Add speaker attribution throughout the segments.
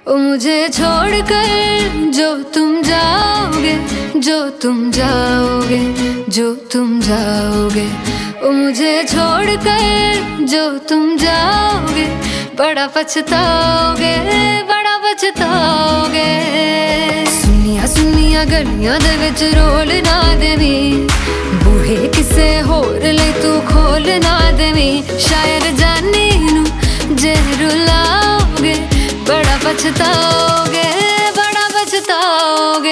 Speaker 1: ओ मुझे छोड़कर जो तुम जाओगे, जो तुम जाओगे, जो तुम जाओगे। ओ मुझे छोड़कर जो तुम जाओगे, बड़ा पछताओगे, बड़ा पछताओगे। सुनिया सुनिया गलियां दे विच रोल ना देवी, बूहे किसे होर ले तू खोल ना देवी। शायर जानी नू जे रुलाओगे, बड़ा पछताओगे, बड़ा पछताओगे।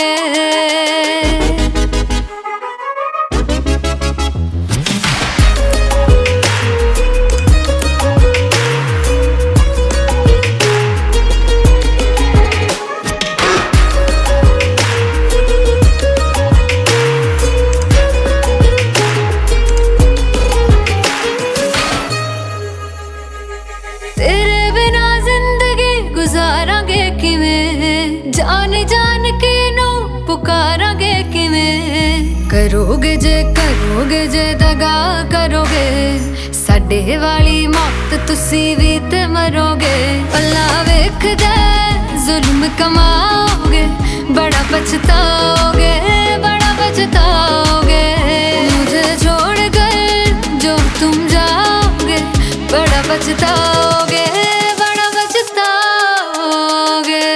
Speaker 1: तेरे बिना जिंदगी गुजारांगे किवें, जान जान के नू पुकारांगे किवें। करोगे जे दगा करोगे, साडे वाली मौत तुसी भी ते मरोगे। अल्लाह वेखदा जुल्म कमाओगे, बड़ा पछताओगे, बड़ा पछताओगे। मुझे छोड़ कर जो तुम जाओगे, बड़ा पछताओगे, बड़ा पछताओगे।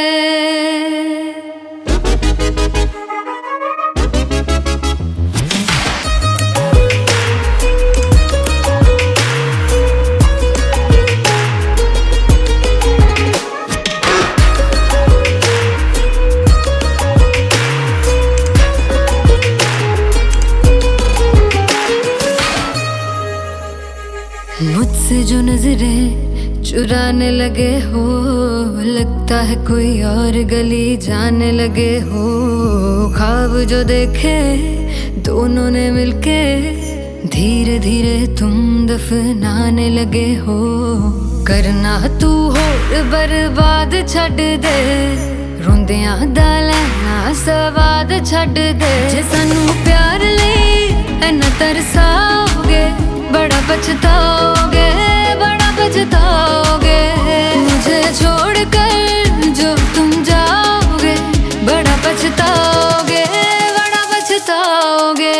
Speaker 1: मुझसे जो नजरें चुराने लगे हो, लगता है कोई और गली जाने लगे हो। ख्वाब जो देखे दोनों ने मिलके, धीरे धीरे तुम दफनाने लगे हो। करना तू होर बर्बाद छड़ दे, रोंदियां दा लैना सवाद छड़ दे। जे सानू प्यार लई इन्ना तरसाओगे, बड़ा पछताओगे, बड़ा पछताओगे। मुझे छोड़ कर जो तुम जाओगे, बड़ा पछताओगे, बड़ा पछताओगे।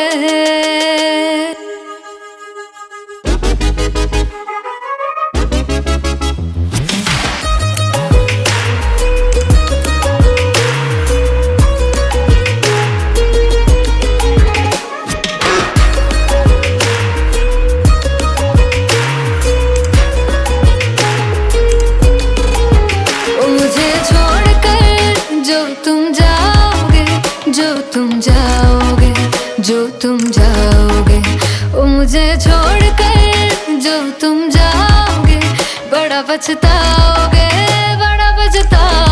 Speaker 1: जो तुम जाओगे, जो तुम जाओगे, जो तुम जाओगे। ओ मुझे छोड़ कर जो तुम जाओगे, बड़ा पछताओगे, बड़ा पछताओगे।